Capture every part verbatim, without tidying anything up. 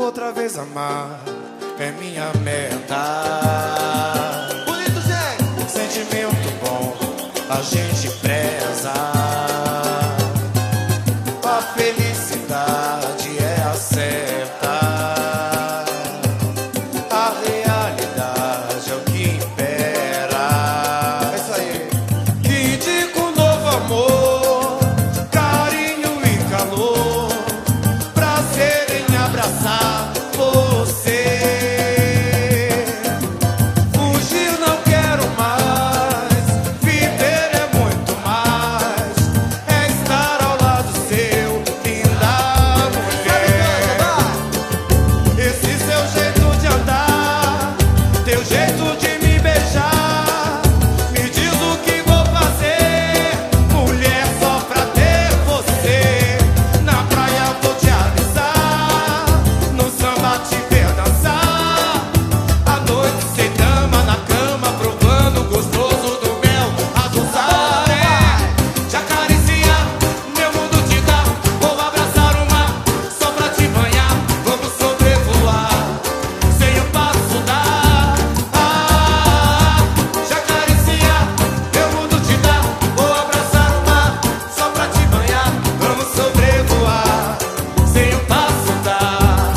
outra vez amar é minha meta. Bonito, gente. Sentimento bom, a gente preza. A felicidade é a certa. A realidade é o que impera. É isso aí. Que indica um novo amor, carinho e calor, prazer em abraçar você. Fugir não quero mais, viver é muito mais, é estar ao lado seu, linda mulher. Esse seu jeito de andar, teu jeito de me beijar, me diz o que vou fazer, mulher, só pra ter você. Na praia vou te avisar, no samba te ver dançar, à noite sem dama na cama, provando o gostoso do mel azulzaré. Te acariciar, meu mundo te dá, vou abraçar o mar, só pra te banhar, vamos sobrevoar, sem o passo dar. Ah, te acariciar, meu mundo te dá, vou abraçar o mar, só pra te banhar, vamos sobrevoar, sem o passo dar.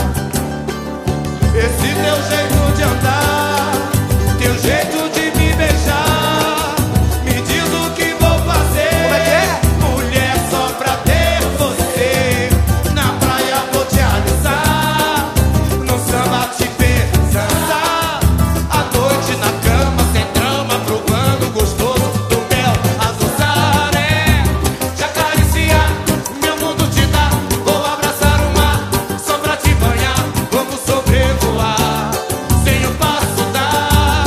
Esse teu jeito de andar, teu jeito de me beijar, me diz o que vou fazer. Como é que é? Mulher, só pra ter você. Na praia vou te alisar, no samba te ver dançar, à noite na cama sem drama, provando o gostoso do mel azulzaré. Te acariciar, meu mundo te dá, vou abraçar o mar, só pra te banhar, vamos sobrevoar, sem o passo dar.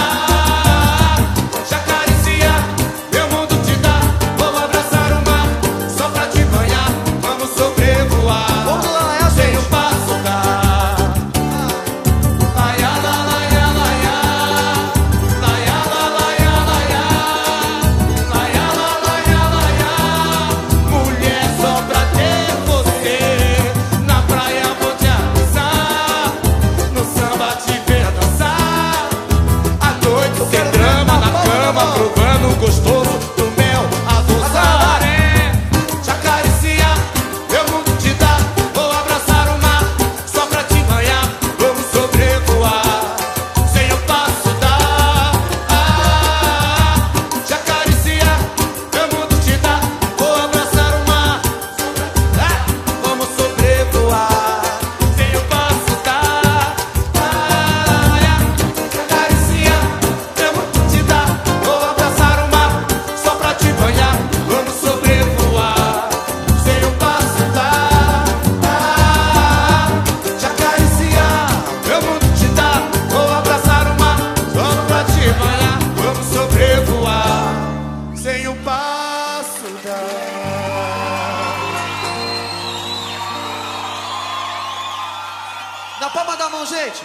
Ah, te acariciar, meu mundo te dá, vou abraçar o mar, só pra te banhar, vamos sobrevoar, Vamos lá, é sem assim. o passo dar. Laia, la, laia, laia. Laia, la, laia, laia. Laia, la, laia, laia. Mulher, só pra ter você. Na praia vou te avisar, no samba te ver dançar, à noite sem drama na cama, provando o gostoso do mel azulzaré. Te acariciar, meu mundo te dá, vou abraçar o mar, só pra te banhar, vamos sobrevoar, sem o passo dar. Ah, te acariciar, meu mundo te dá, vou abraçar o mar, ah, vamos sobrevoar, sem o passo dar. Ah, te acariciar, meu mundo te dá, vou abraçar o mar, só pra te banhar, vamos sobrevoar, sem o passo dar. Ah, te acariciar, meu mundo te dá, vou abraçar o mar, só pra te banhar, vamos sobrevoar, sem o passo dar. Na palma da mão, gente.